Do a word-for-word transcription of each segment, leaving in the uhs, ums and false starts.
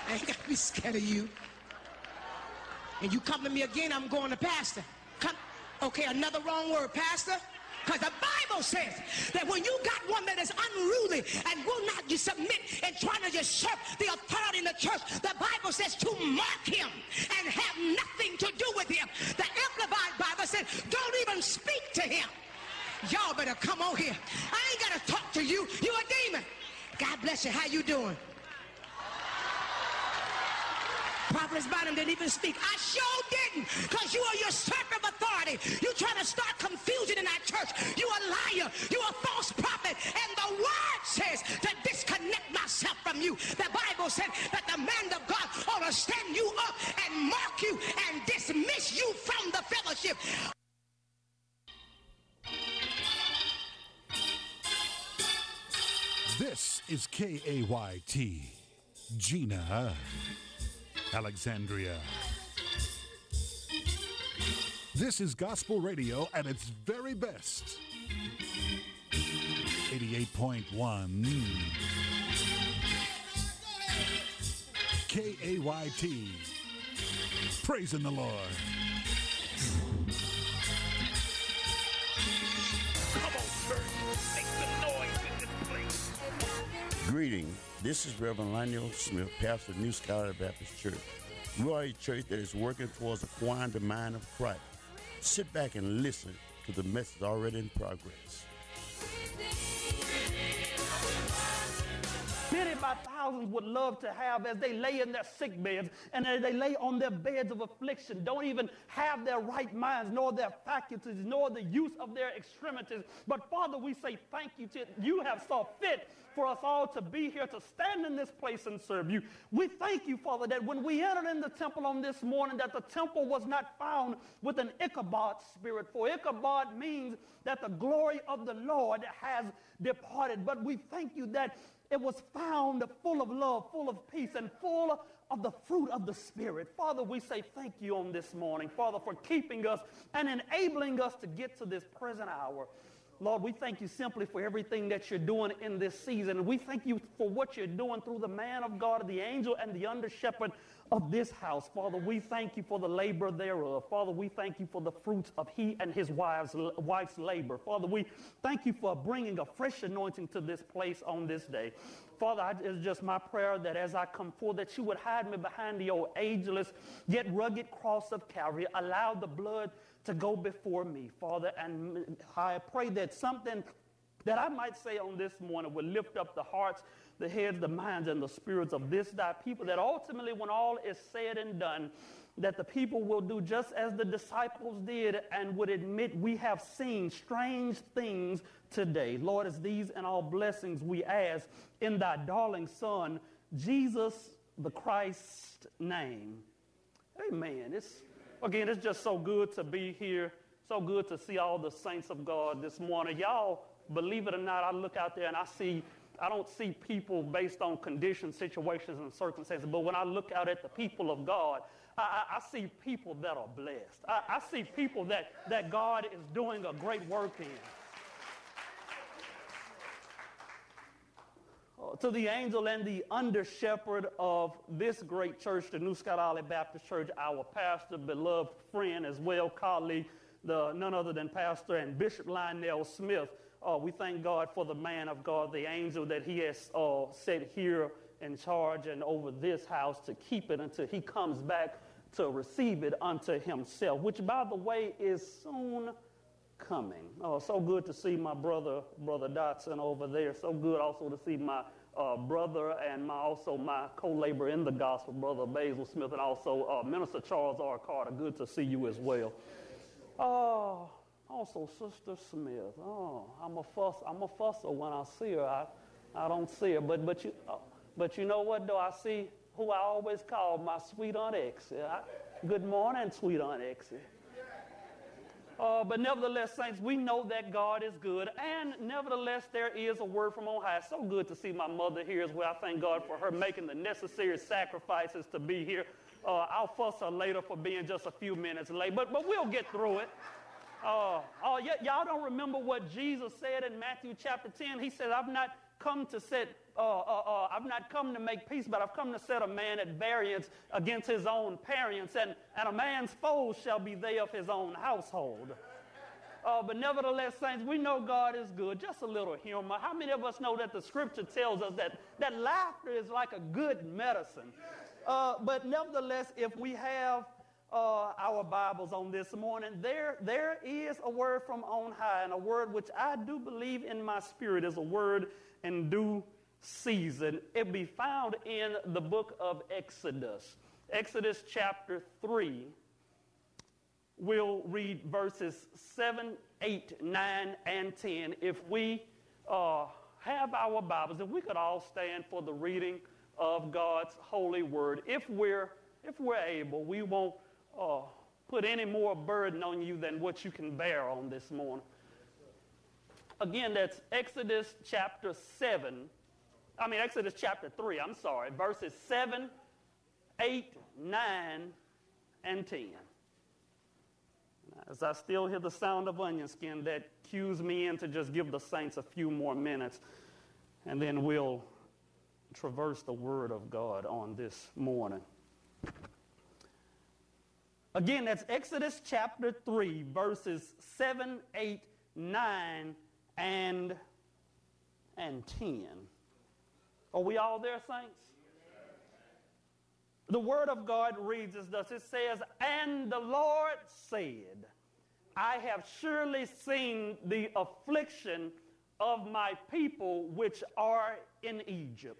I ain't got to be scared of you. And you come to me again, I'm going to pastor. Come. Okay, another wrong word, pastor. Because the Bible says that when you got one that is unruly and will not you submit and trying to usurp the authority in the church, the Bible says to mark him and have nothing to do with him. The Amplified Bible says don't even speak to him. Y'all better come on here. I ain't got to talk to you. You a demon. God bless you. How you doing? Prophetess Bynum didn't even speak. I sure didn't, because you are usurper of authority. You trying to start confusion in our church. You a liar. You a false prophet. And the word says to disconnect myself from you. The Bible said that the man of God ought to stand you up and mark you and dismiss you from the fellowship. This is K A Y T, Gina Alexandria. This is gospel radio at its very best. eighty-eight point one K A Y T. Praising the Lord. Come on, church. Make some noise in this place. Greeting. This is Reverend Lionel Smith, pastor of New Scholar Baptist Church. We are a church that is working towards acquiring the mind of Christ. Sit back and listen to the message already in progress. Many by thousands would love to have, as they lay in their sick beds and as they lay on their beds of affliction, don't even have their right minds, nor their faculties, nor the use of their extremities. But Father, we say thank you to you have saw fit for us all to be here, to stand in this place and serve you. We thank you, Father, that when we entered in the temple on this morning, that the temple was not found with an Ichabod spirit. For Ichabod means that the glory of the Lord has departed. But we thank you that it was found full of love, full of peace, and full of the fruit of the Spirit. Father, we say thank you on this morning, Father, for keeping us and enabling us to get to this present hour. Lord, we thank you simply for everything that you're doing in this season. And we thank you for what you're doing through the man of God, the angel, and the under shepherd of this house. Father, we thank you for the labor thereof. Father, we thank you for the fruits of he and his wife's, wife's labor. Father, we thank you for bringing a fresh anointing to this place on this day. Father, I, it's just my prayer that as I come forth, that you would hide me behind your ageless yet rugged cross of Calvary. Allow the blood to go before me, Father, and I pray that something that I might say on this morning will lift up the hearts, the heads, the minds, and the spirits of this thy people, that ultimately when all is said and done, that the people will do just as the disciples did and would admit we have seen strange things today. Lord, it's these and all blessings we ask in thy darling Son, Jesus the Christ's name. Amen. It's Again, it's just so good to be here, so good to see all the saints of God this morning. Y'all, believe it or not, I look out there and I see, I don't see people based on conditions, situations, and circumstances, but when I look out at the people of God, I, I, I see people that are blessed. I, I see people that, that God is doing a great work in. To the angel and the under shepherd of this great church, the New Scholar Baptist Church, our pastor, beloved friend as well, colleague, the none other than Pastor and Bishop Lionel Smith. Uh, we thank God for the man of God, the angel that he has uh, set here in charge and over this house to keep it until he comes back to receive it unto himself, which, by the way, is soon coming. Oh, so good to see my brother, Brother Dotson over there. So good also to see my uh, brother and my also my co-laborer in the gospel, Brother Basil Smith, and also uh, Minister Charles R. Carter. Good to see you as well. Oh, also Sister Smith. Oh, I'm a fuss. I'm a fusser when I see her. I, I don't see her, but but you, uh, but you know what? Though I see who I always call my sweet Aunt Exie. I, good morning, sweet Aunt Exie. Uh, but nevertheless, saints, we know that God is good, and nevertheless, there is a word from on high. So good to see my mother here as well. I thank God for her making the necessary sacrifices to be here. Uh, I'll fuss her later for being just a few minutes late, but but we'll get through it. Uh, oh, y- y'all don't remember what Jesus said in Matthew chapter ten? He said, I've not come to set, uh, uh, uh, I've not come to make peace, but I've come to set a man at variance against his own parents, and, and a man's foes shall be they of his own household. Uh, but nevertheless, saints, we know God is good. Just a little humor. How many of us know that the scripture tells us that, that laughter is like a good medicine? Uh, but nevertheless, if we have uh, our Bibles on this morning, there, there is a word from on high, and a word which I do believe in my spirit is a word in due season. It be found in the book of Exodus. Exodus chapter three. We'll read verses seven, eight, nine, and ten. If we uh, have our Bibles, if we could all stand for the reading of God's holy word. If we're, if we're able, we won't uh, put any more burden on you than what you can bear on this morning. Again, that's Exodus chapter seven. I mean, Exodus chapter three, I'm sorry, verses seven, eight, nine, and ten. As I still hear the sound of onion skin, that cues me in to just give the saints a few more minutes, and then we'll traverse the word of God on this morning. Again, that's Exodus chapter three, verses seven, eight, nine, and, and ten. Are we all there, saints? The word of God reads as thus. It says, "And the Lord said, I have surely seen the affliction of my people which are in Egypt,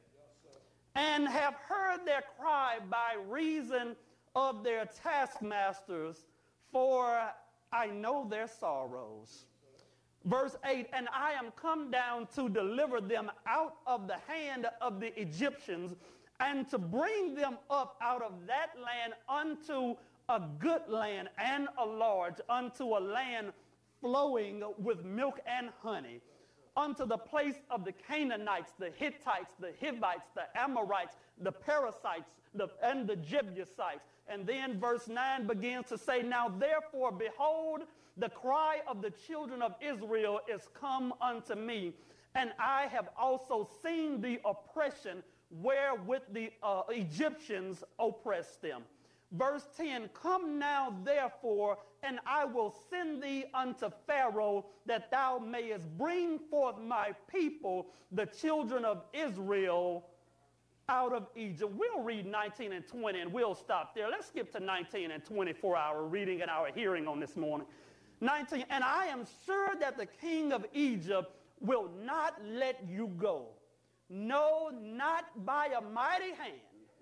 and have heard their cry by reason of their taskmasters, for I know their sorrows." Verse eight, "And I am come down to deliver them out of the hand of the Egyptians, and to bring them up out of that land unto a good land and a large, unto a land flowing with milk and honey, unto the place of the Canaanites, the Hittites, the Hivites, the Amorites, the Perizzites, the, and the Jebusites." And then verse nine begins to say, "Now therefore, behold, the cry of the children of Israel is come unto me, and I have also seen the oppression wherewith the uh, Egyptians oppressed them." Verse ten, "Come now therefore, and I will send thee unto Pharaoh, that thou mayest bring forth my people, the children of Israel, out of Egypt." We'll read nineteen and twenty, and we'll stop there. Let's skip to nineteen and twenty for our reading and our hearing on this morning. nineteen, "And I am sure that the king of Egypt will not let you go, no, not by a mighty hand."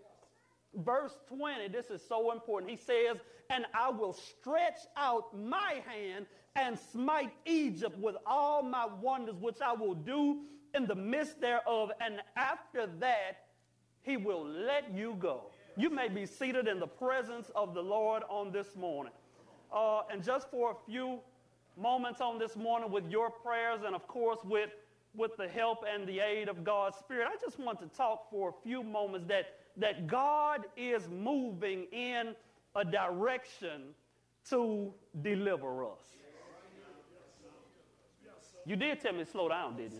Verse twenty, this is so important. He says, "And I will stretch out my hand and smite Egypt with all my wonders, which I will do in the midst thereof. And after that, he will let you go." You may be seated in the presence of the Lord on this morning. Uh, and just for a few moments on this morning, with your prayers and, of course, with with the help and the aid of God's Spirit, I just want to talk for a few moments that, that God is moving in a direction to deliver us. You did tell me to slow down, didn't you?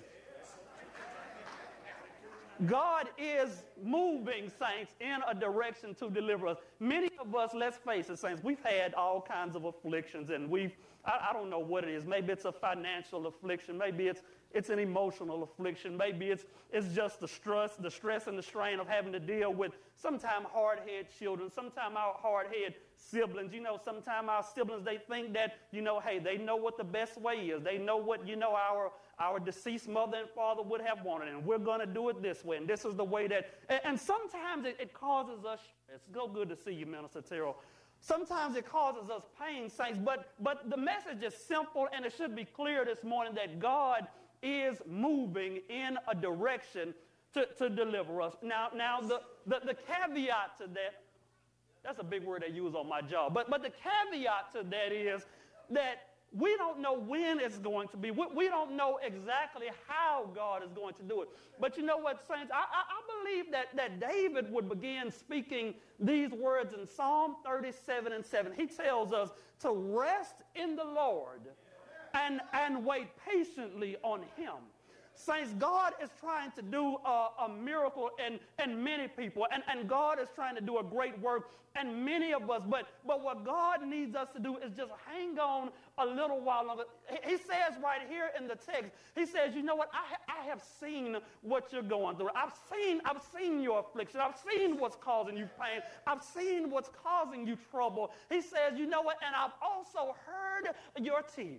God is moving, saints, in a direction to deliver us. Many of us, let's face it, saints, we've had all kinds of afflictions, and we've, I, I don't know what it is. Maybe it's a financial affliction. Maybe it's it's an emotional affliction. Maybe it's it's just the stress, the stress and the strain of having to deal with sometimes hard-headed children, sometimes our hard-headed siblings. You know, sometimes our siblings, they think that, you know, hey, they know what the best way is. They know what, you know, our our deceased mother and father would have wanted, and we're going to do it this way, and this is the way that, and, and sometimes it, it causes us, it's so good to see you, Minister Terrell. Sometimes it causes us pain, saints, but, but the message is simple, and it should be clear this morning that God is moving in a direction to, to deliver us. Now, now the, the, the caveat to that, that's a big word they use on my job, but, but the caveat to that is that we don't know when it's going to be. We, we don't know exactly how God is going to do it. But you know what, saints? I, I, I believe that, that David would begin speaking these words in Psalm thirty-seven and seven. He tells us to rest in the Lord and, and wait patiently on him. Saints, God is trying to do a, a miracle in, in many people, and, and God is trying to do a great work in many of us, but, but what God needs us to do is just hang on a little while longer. He, he says right here in the text, he says, you know what, I, I have seen what you're going through. I've seen, I've seen your affliction. I've seen what's causing you pain. I've seen what's causing you trouble. He says, you know what, and I've also heard your tears.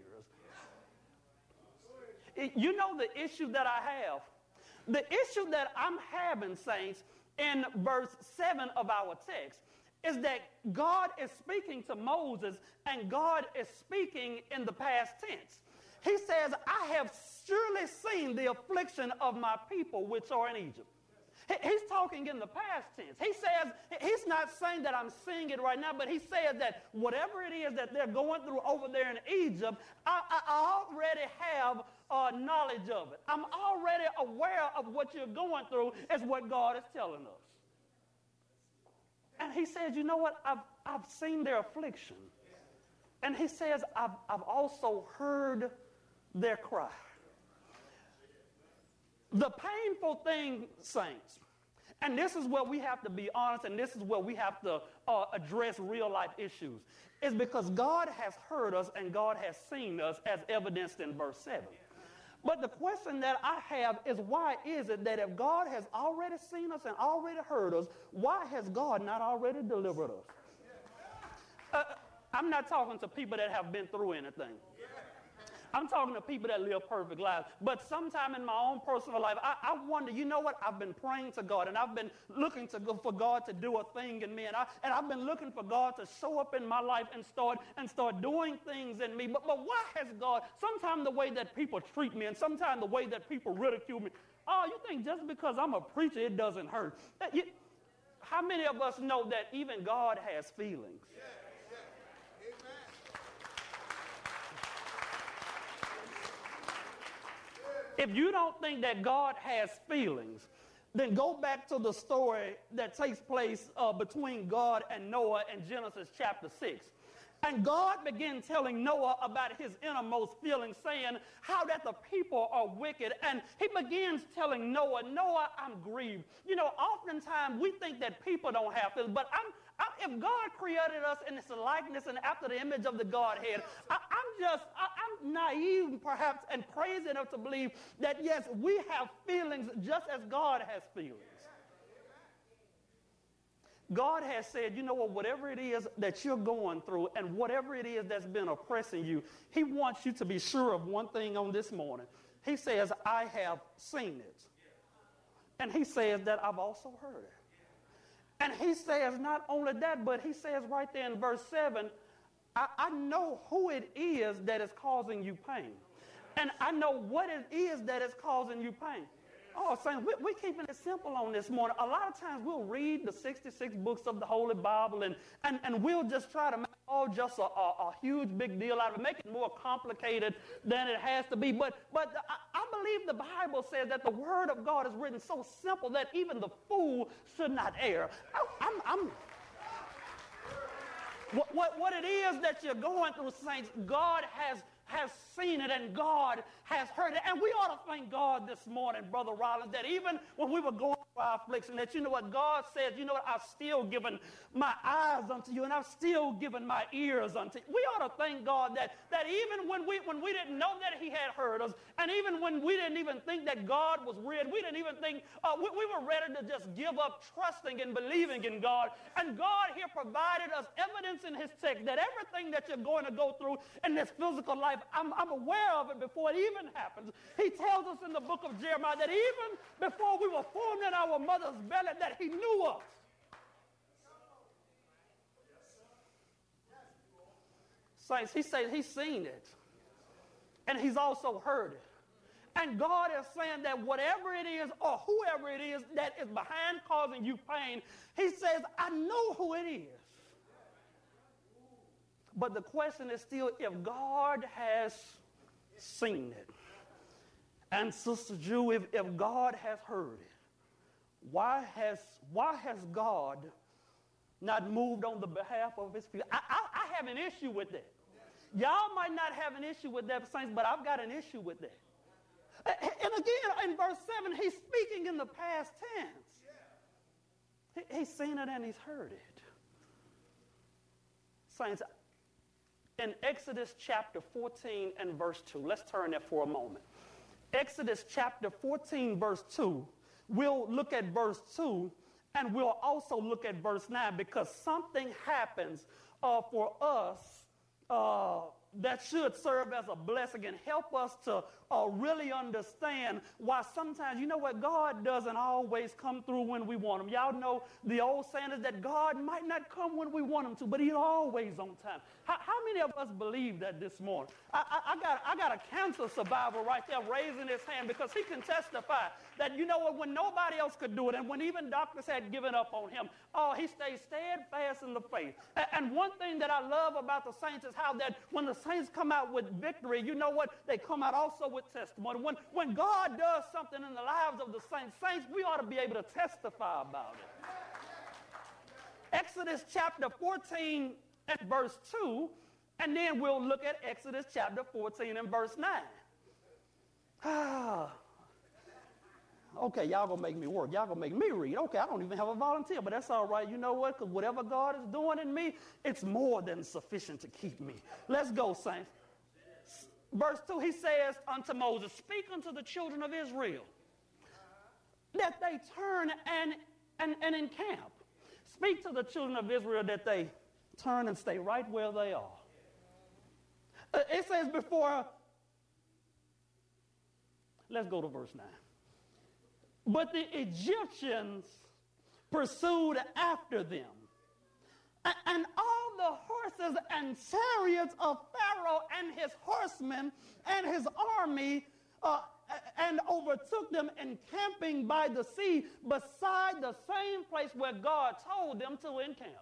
You know the issue that I have? The issue that I'm having, saints, in verse seven of our text is that God is speaking to Moses and God is speaking in the past tense. He says, I have surely seen the affliction of my people which are in Egypt. He's talking in the past tense. He says, he's not saying that I'm seeing it right now, but he says that whatever it is that they're going through over there in Egypt, I, I already have uh, knowledge of it. I'm already aware of what you're going through, is what God is telling us. And he says, you know what? I've, I've seen their affliction. And he says, I've, I've also heard their cry. The painful thing, saints, and this is where we have to be honest, and this is where we have to uh, address real life issues, is because God has heard us and God has seen us, as evidenced in verse seven. But the question that I have is, why is it that if God has already seen us and already heard us, why has God not already delivered us? Uh, I'm not talking to people that have been through anything. I'm talking to people that live perfect lives. But sometime in my own personal life, I, I wonder, you know what? I've been praying to God, and I've been looking to go for God to do a thing in me. And, I, and I've been looking for God to show up in my life and start and start doing things in me. But, but why has God, sometimes the way that people treat me and sometimes the way that people ridicule me, oh, you think just because I'm a preacher, it doesn't hurt? That, you, how many of us know that even God has feelings? If you don't think that God has feelings, then go back to the story that takes place uh, between God and Noah in Genesis chapter six. And God began telling Noah about his innermost feelings, saying how that the people are wicked. And he begins telling Noah, Noah, I'm grieved. You know, oftentimes we think that people don't have feelings, but I'm I, if God created us in his likeness and after the image of the Godhead, I, I'm just, I, I'm naive perhaps and crazy enough to believe that yes, we have feelings just as God has feelings. God has said, you know what, whatever it is that you're going through and whatever it is that's been oppressing you, he wants you to be sure of one thing on this morning. He says, I have seen it. And he says that I've also heard it. And he says not only that, but he says right there in verse seven, I, I know who it is that is causing you pain. And I know what it is that is causing you pain. Oh, saints, we, we're keeping it simple on this morning. A lot of times we'll read the sixty-six books of the Holy Bible and, and, and we'll just try to make all just a, a, a huge big deal out of it, make it more complicated than it has to be. But, but I, I believe the Bible says that the Word of God is written so simple that even the fool should not err. I, I'm, I'm, what, what, what it is that you're going through, saints, God has has seen it and God has heard it. And we ought to thank God this morning, Brother Rollins, that even when we were going through our affliction, that you know what God says, you know what, I've still given my eyes unto you and I've still given my ears unto you. We ought to thank God that, that even when we, when we didn't know that he had heard us, and even when we didn't even think that God was real, we didn't even think, uh, we, we were ready to just give up trusting and believing in God. And God here provided us evidence in his text that everything that you're going to go through in this physical life, I'm, I'm aware of it before it even happens. He tells us in the book of Jeremiah that even before we were formed in our mother's belly, that he knew us. Saints, he says he's seen it. And he's also heard it. And God is saying that whatever it is or whoever it is that is behind causing you pain, he says, I know who it is. But the question is still, if God has seen it, and Sister Jew, if, if God has heard it, why has, why has God not moved on the behalf of his people? I, I, I have an issue with that. Y'all might not have an issue with that, saints, but I've got an issue with that. And again, in verse seven, he's speaking in the past tense. He's seen it and he's heard it. Saints, in Exodus chapter fourteen and verse two, let's turn there for a moment. Exodus chapter fourteen, verse two, we'll look at verse two, and we'll also look at verse nine, because something happens uh, for us uh, that should serve as a blessing and help us to uh, really understand why sometimes, you know what, God doesn't always come through when we want him. Y'all know the old saying is that God might not come when we want him to, but he's always on time. How, how many of us believe that this morning? I, I, I, got, I got a cancer survivor right there raising his hand, because he can testify that, you know what, when nobody else could do it, and when even doctors had given up on him, oh, he stayed steadfast in the faith. And, and one thing that I love about the saints is how that when the saints come out with victory, you know what, they come out also with testimony. When, when God does something in the lives of the saints, saints, we ought to be able to testify about it. Exodus chapter fourteen and verse two, and then we'll look at Exodus chapter fourteen and verse nine. Ah. Okay, y'all gonna make me work. Y'all gonna make me read. Okay, I don't even have a volunteer, but that's all right. You know what? Because whatever God is doing in me, it's more than sufficient to keep me. Let's go, saints. Verse two, he says unto Moses, speak unto the children of Israel that they turn and, and, and encamp. Speak to the children of Israel that they turn and stay right where they are. Uh, it says before, let's go to verse nine. But the Egyptians pursued after them, and all the horses and chariots of Pharaoh and his horsemen and his army uh, and overtook them encamping by the sea beside the same place where God told them to encamp.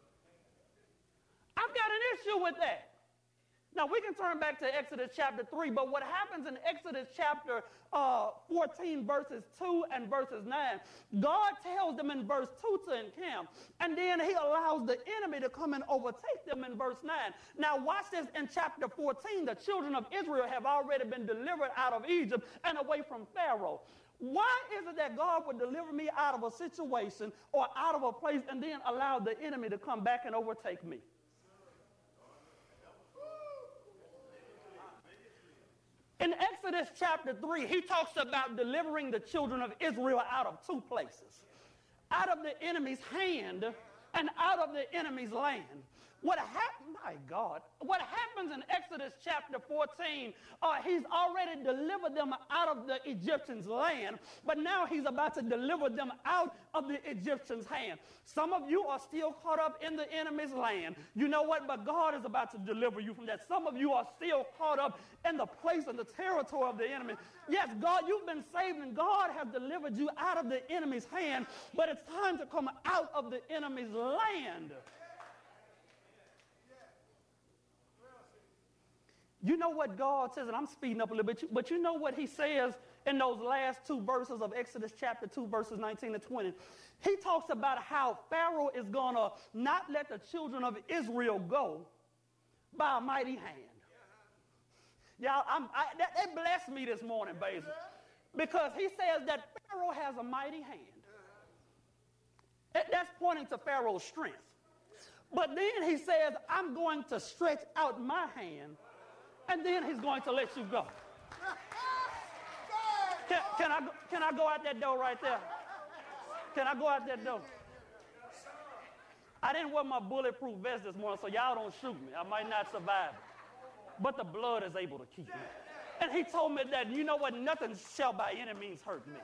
I've got an issue with that. Now, we can turn back to Exodus chapter three, but what happens in Exodus chapter uh, fourteen, verses two and verses nine, God tells them in verse two to encamp, and then he allows the enemy to come and overtake them in verse nine. Now, watch this. In chapter fourteen, the children of Israel have already been delivered out of Egypt and away from Pharaoh. Why is it that God would deliver me out of a situation or out of a place and then allow the enemy to come back and overtake me? In Exodus chapter three, he talks about delivering the children of Israel out of two places. Out of the enemy's hand and out of the enemy's land. What happened, my God, what happens in Exodus chapter fourteen, uh, he's already delivered them out of the Egyptians' land, but now he's about to deliver them out of the Egyptians' hand. Some of you are still caught up in the enemy's land. You know what? But God is about to deliver you from that. Some of you are still caught up in the place and the territory of the enemy. Yes, God, you've been saved and God has delivered you out of the enemy's hand, but it's time to come out of the enemy's land. You know what God says, and I'm speeding up a little bit, but you know what he says in those last two verses of Exodus chapter two, verses nineteen and twenty. He talks about how Pharaoh is going to not let the children of Israel go by a mighty hand. Y'all, I'm, I, that, that blessed me this morning, Basil, because he says that Pharaoh has a mighty hand. That, that's pointing to Pharaoh's strength. But then he says, I'm going to stretch out my hand, and then he's going to let you go. Can, can, I, can I go out that door right there? Can I go out that door? I didn't wear my bulletproof vest this morning, so y'all don't shoot me. I might not survive it. But the blood is able to keep me. And he told me that, you know what, nothing shall by any means hurt me.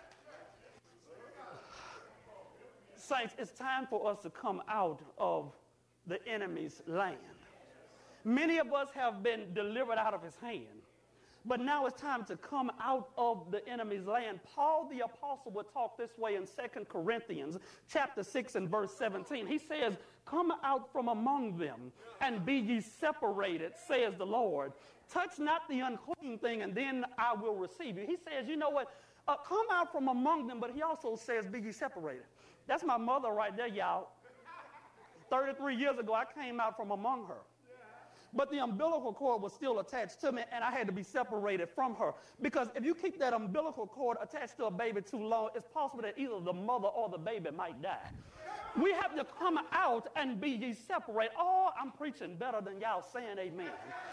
Saints, it's time for us to come out of the enemy's land. Many of us have been delivered out of his hand, but now it's time to come out of the enemy's land. Paul the apostle would talk this way in Second Corinthians chapter six and verse seventeen. He says, come out from among them and be ye separated, says the Lord. Touch not the unclean thing, and then I will receive you. He says, you know what, uh, come out from among them, but he also says, be ye separated. That's my mother right there, y'all. thirty-three years ago, I came out from among her. but the umbilical cord was still attached to me, and I had to be separated from her. Because if you keep that umbilical cord attached to a baby too long, it's possible that either the mother or the baby might die. We have to come out and be ye separate. Oh, I'm preaching better than y'all saying amen.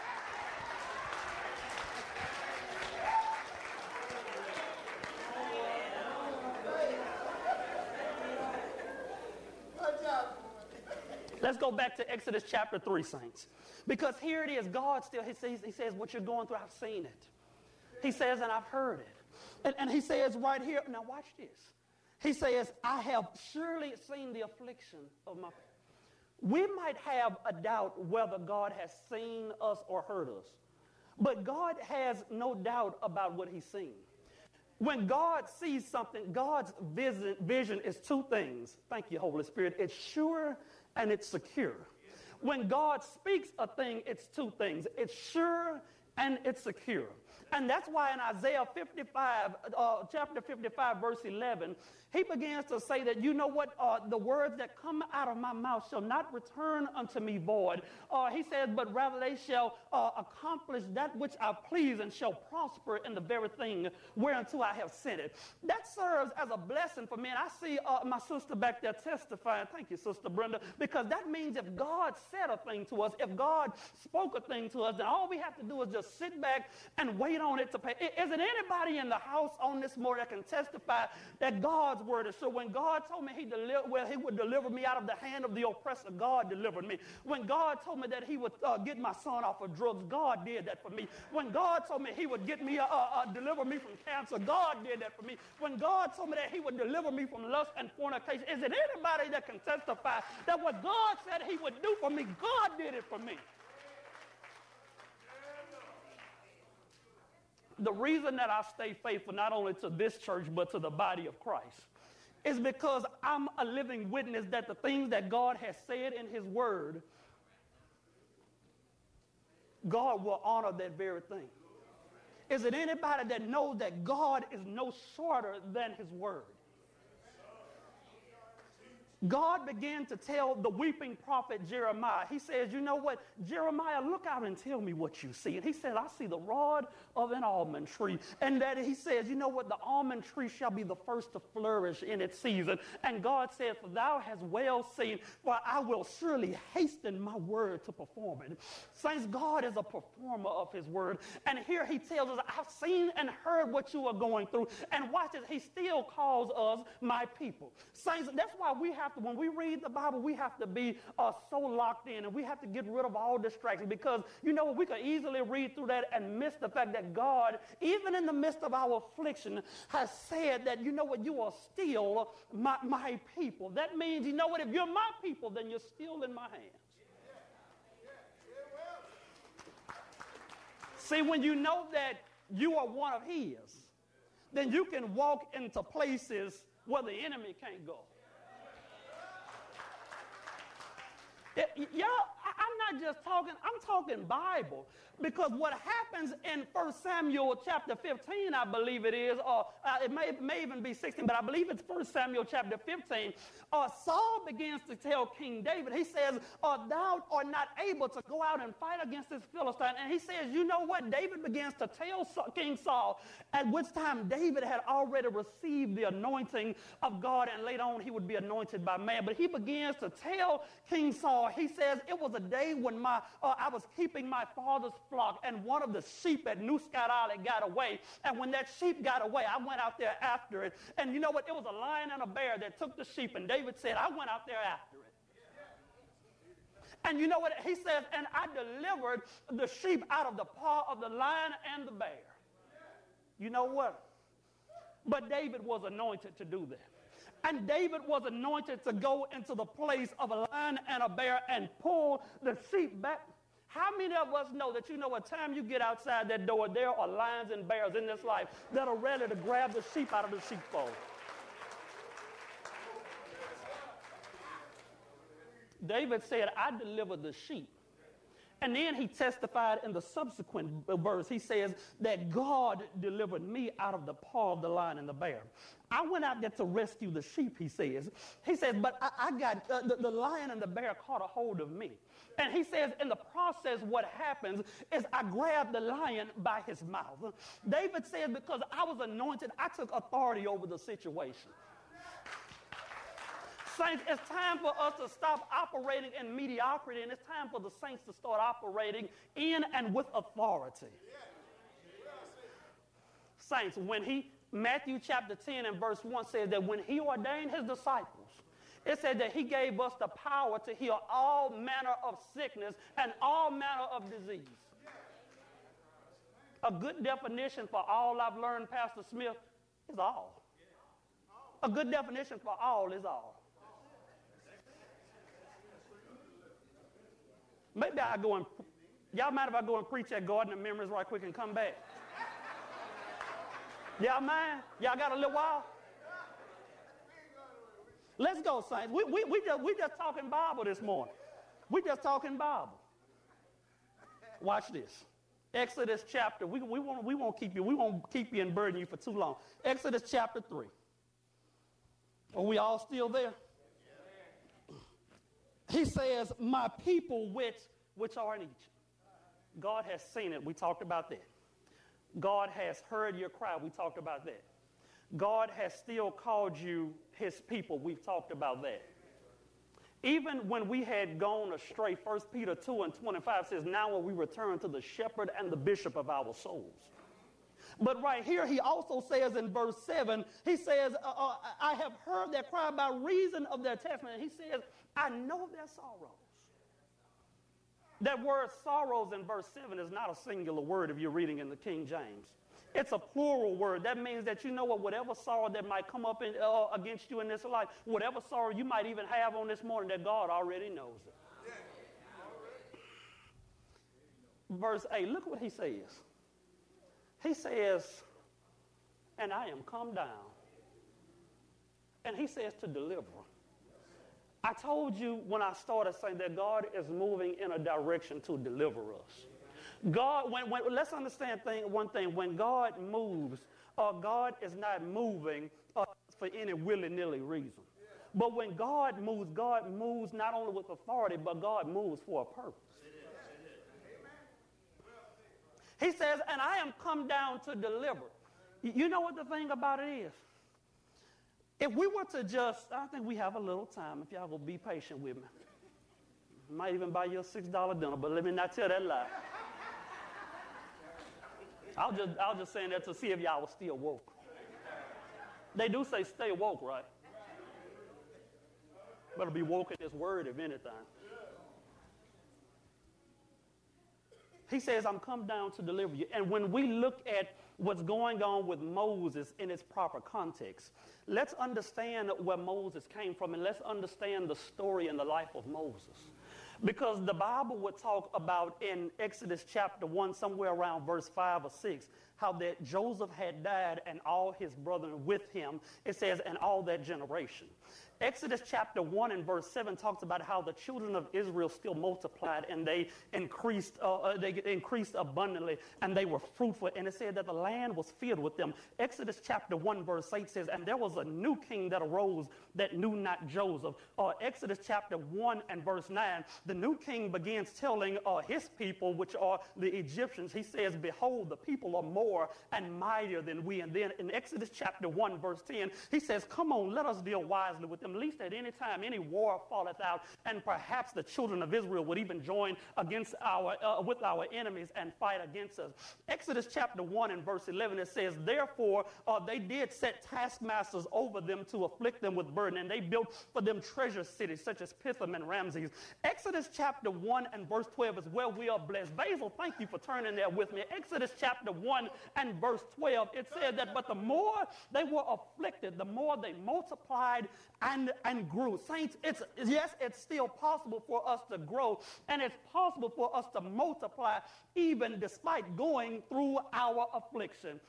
Let's go back to Exodus chapter three, saints. Because here it is, God still, he says, he says, what you're going through, I've seen it. He says, and I've heard it. And, and he says right here, now watch this. He says, I have surely seen the affliction of my people. We might have a doubt whether God has seen us or heard us. But God has no doubt about what he's seen. When God sees something, God's vision, vision is two things. Thank you, Holy Spirit. It's sure and it's secure. When God speaks a thing, it's two things. It's sure and it's secure. And that's why in Isaiah fifty-five, uh, chapter fifty-five, verse eleven, he begins to say that, you know what, uh, the words that come out of my mouth shall not return unto me void. Uh, he says, but rather they shall uh, accomplish that which I please and shall prosper in the very thing whereunto I have sent it. That serves as a blessing for me. And I see uh, my sister back there testifying. Thank you, Sister Brenda. Because that means if God said a thing to us, if God spoke a thing to us, then all we have to do is just sit back and wait on it to pay. Is it anybody in the house on this morning that can testify that God's word is so? When God told me he, deli- well, he would deliver me out of the hand of the oppressor, God delivered me. When God told me that he would uh, get my son off of drugs, God did that for me. When God told me he would get me, uh, uh, deliver me from cancer, God did that for me. When God told me that he would deliver me from lust and fornication, is it anybody that can testify that what God said he would do for me, God did it for me? The reason that I stay faithful not only to this church but to the body of Christ is because I'm a living witness that the things that God has said in his word, God will honor that very thing. Is it anybody that knows that God is no shorter than his word? God began to tell the weeping prophet Jeremiah, he says, you know what, Jeremiah, look out and tell me what you see. And he said, I see the rod of an almond tree. And that he says, you know what, the almond tree shall be the first to flourish in its season. And God said, for thou hast well seen, for I will surely hasten my word to perform it. Saints, God is a performer of his word. And here he tells us, I've seen and heard what you are going through. And watch this, he still calls us my people. Saints, that's why we have when we read the Bible, we have to be uh, so locked in, and we have to get rid of all distractions, because, you know, we could easily read through that and miss the fact that God, even in the midst of our affliction, has said that, you know what, you are still my, my people. That means, you know what, if you're my people, then you're still in my hands. See, when you know that you are one of his, then you can walk into places where the enemy can't go. It, y'all, I, I'm not just talking, I'm talking Bible. Because what happens in First Samuel chapter fifteen, I believe it is, or uh, it may, may even be sixteen, but I believe it's First Samuel chapter fifteen, uh, Saul begins to tell King David, he says, uh, thou art not able to go out and fight against this Philistine. And he says, you know what? David begins to tell Saul, King Saul, at which time David had already received the anointing of God, and later on he would be anointed by man. But he begins to tell King Saul, he says, it was a day when my uh, I was keeping my father's flock, and one of the sheep at New Scott Island got away. And when that sheep got away, I went out there after it. And you know what? It was a lion and a bear that took the sheep. And David said, I went out there after it. And you know what? He says, and I delivered the sheep out of the paw of the lion and the bear. You know what? But David was anointed to do that. And David was anointed to go into the place of a lion and a bear and pull the sheep back. How many of us know that, you know, what time you get outside that door, there are lions and bears in this life that are ready to grab the sheep out of the sheepfold? David said, I delivered the sheep. And then he testified in the subsequent verse. He says that God delivered me out of the paw of the lion and the bear. I went out there to rescue the sheep, he says. He says, but I, I got, uh, the, the lion and the bear caught a hold of me. And he says, in the process, what happens is I grabbed the lion by his mouth. David says, because I was anointed, I took authority over the situation. Saints, it's time for us to stop operating in mediocrity, and it's time for the saints to start operating in and with authority. Saints, when he, Matthew chapter ten and verse one says that when he ordained his disciples, it said that he gave us the power to heal all manner of sickness and all manner of disease. A good definition for all I've learned, Pastor Smith, is all. A good definition for all is all. Maybe I go and, y'all mind if I go and preach at Garden of Memories right quick and come back? Y'all mind? Y'all got a little while? Let's go, saints. We, we, we, just, we just talking Bible this morning. We just talking Bible. Watch this. Exodus chapter, we, we, won't, we won't keep you, we won't keep you and burden you for too long. Exodus chapter three. Are we all still there? He says, my people which, which are in Egypt. God has seen it. We talked about that. God has heard your cry. We talked about that. God has still called you his people. We've talked about that. Even when we had gone astray, First Peter two and twenty-five says, now when we return to the shepherd and the bishop of our souls. But right here, he also says in verse seven, he says, uh, uh, I have heard their cry by reason of their testament. He says, I know their sorrows. That word sorrows in verse seven is not a singular word if you're reading in the King James. It's a plural word. That means that you know what, whatever sorrow that might come up in, uh, against you in this life, whatever sorrow you might even have on this morning, that God already knows it. Verse eight, look what he says. He says, and I am come down. And he says to deliver. I told you when I started saying that God is moving in a direction to deliver us. God, when, when, let's understand thing, one thing. When God moves, uh, God is not moving uh, for any willy-nilly reason. But when God moves, God moves not only with authority, but God moves for a purpose. He says, and I am come down to deliver. You know what the thing about it is? If we were to just, I think we have a little time, if y'all will be patient with me. I might even buy you a six dollar dinner, but let me not tell that lie. I'll just, I'll just saying that to see if y'all were still woke. They do say stay woke, right? Better be woke in this word, if anything. He says, I'm come down to deliver you. And when we look at what's going on with Moses in its proper context, let's understand where Moses came from, and let's understand the story and the life of Moses. Because the Bible would talk about in Exodus chapter one, somewhere around verse five or six, how that Joseph had died and all his brethren with him. It says, and all that generation. Exodus chapter one and verse seven talks about how the children of Israel still multiplied and they increased, uh, they increased abundantly and they were fruitful. And it said that the land was filled with them. Exodus chapter one verse eight says, and there was a new king that arose that knew not Joseph. Uh, Exodus chapter one and verse nine, the new king begins telling uh, his people, which are the Egyptians, he says, behold, the people are more and mightier than we. And then in Exodus chapter one verse ten, he says, come on, let us deal wisely with them. Least at any time any war falleth out, and perhaps the children of Israel would even join against our uh, with our enemies and fight against us. Exodus chapter one and verse eleven, it says, therefore uh, they did set taskmasters over them to afflict them with burden, and they built for them treasure cities such as Pithom and Ramses. Exodus chapter one and verse twelve is where we are blessed. Basil, thank you for turning there with me. Exodus chapter one and verse twelve, it said that but the more they were afflicted, the more they multiplied and and grew. Saints, it's yes, it's still possible for us to grow, and it's possible for us to multiply even despite going through our affliction.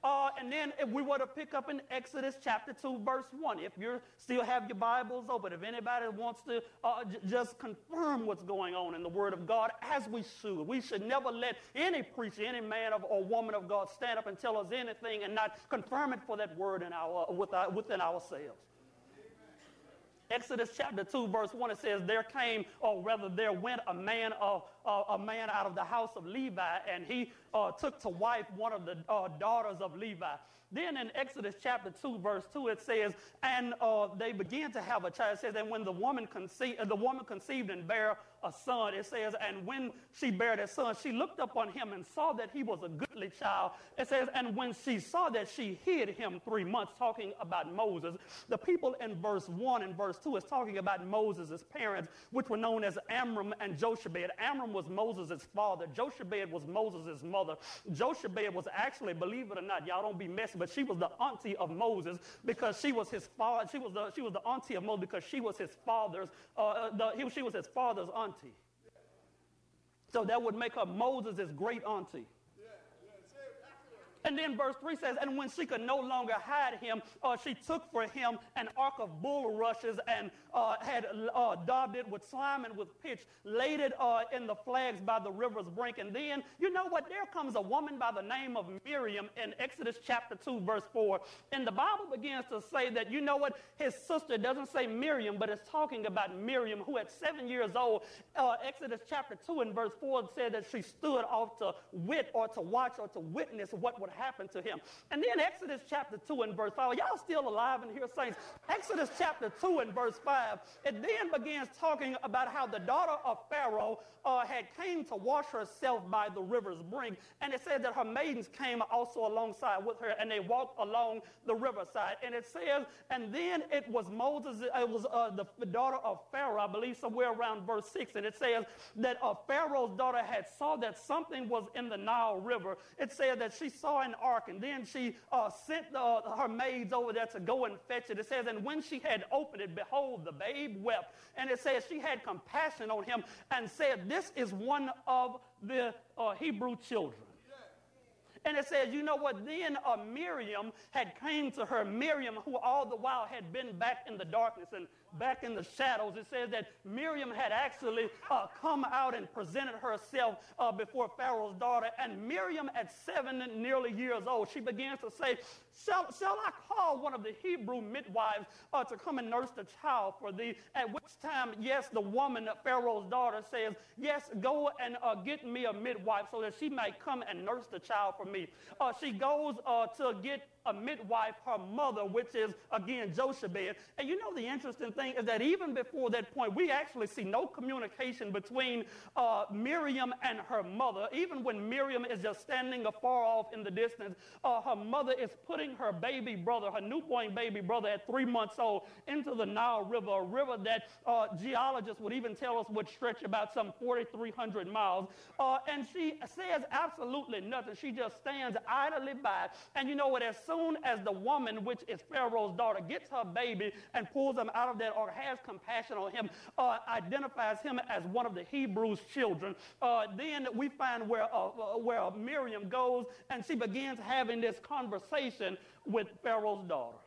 Uh, and then if we were to pick up in Exodus chapter two, verse one, if you still have your Bibles open, if anybody wants to uh, j- just confirm what's going on in the Word of God, as we should. We should never let any preacher, any man of, or woman of God stand up and tell us anything and not confirm it for that word in our, with our, within ourselves. Exodus chapter two, verse one, it says, there came, or rather there went a man of uh, a man out of the house of Levi, and he uh, took to wife one of the uh, daughters of Levi. Then in Exodus chapter two, verse two, it says, and uh, they began to have a child. It says, and when the woman conceived, uh, the woman conceived and bare a son, it says, and when she bare that son, she looked upon him and saw that he was a goodly child. It says, and when she saw that, she hid him three months, talking about Moses. The people in verse one and verse two is talking about Moses' parents, which were known as Amram and Jochebed. Amram was Moses' father. Jochebed was Moses' mother. Jochebed was actually, believe it or not, y'all don't be messy, but she was the auntie of Moses because she was his father. She was the she was the auntie of Moses because she was his father's. Uh, the, he, she was his father's auntie. So that would make her Moses' great auntie. And then verse three says, and when she could no longer hide him, uh, she took for him an ark of bulrushes and uh, had uh, daubed it with slime and with pitch, laid it uh, in the flags by the river's brink. And then, you know what, there comes a woman by the name of Miriam in Exodus chapter two, verse four. And the Bible begins to say that, you know what, his sister doesn't say Miriam, but it's talking about Miriam, who at seven years old, uh, Exodus chapter two and verse four said that she stood off to wit or to watch or to witness what would happened to him. And then Exodus chapter two and verse five. Y'all still alive in here, saints? Exodus chapter two and verse five. It then begins talking about how the daughter of Pharaoh uh, had came to wash herself by the river's brink. And it said that her maidens came also alongside with her, and they walked along the riverside. And it says, and then it was Moses, it was uh, the, the daughter of Pharaoh, I believe somewhere around verse six. And it says that uh, Pharaoh's daughter had saw that something was in the Nile River. It said that she saw an ark, and then she uh, sent uh, her maids over there to go and fetch it. It says, and when she had opened it, behold, the babe wept. And it says she had compassion on him and said, this is one of the uh, Hebrew children. And it says, you know what, then uh, Miriam had came to her, Miriam, who all the while had been back in the darkness and back in the shadows. It says that Miriam had actually uh, come out and presented herself uh, before Pharaoh's daughter. And Miriam, at seven nearly years old, she begins to say, shall, shall I call one of the Hebrew midwives uh, to come and nurse the child for thee? At which time, yes, the woman, Pharaoh's daughter, says, yes, go and uh, get me a midwife so that she might come and nurse the child for me. Uh, she goes uh, to get a midwife, her mother, which is, again, Jochebed. And you know the interesting thing is that even before that point, we actually see no communication between uh, Miriam and her mother. Even when Miriam is just standing afar off in the distance, uh, her mother is putting her baby brother, her newborn baby brother at three months old, into the Nile River, a river that uh, geologists would even tell us would stretch about some forty-three hundred miles. Uh, and she says absolutely nothing. She just stands idly by. And you know what? As soon as the woman, which is Pharaoh's daughter, gets her baby and pulls him out of that or has compassion on him, uh, identifies him as one of the Hebrews' children, uh, then we find where, uh, where Miriam goes and she begins having this conversation with Pharaoh's daughter.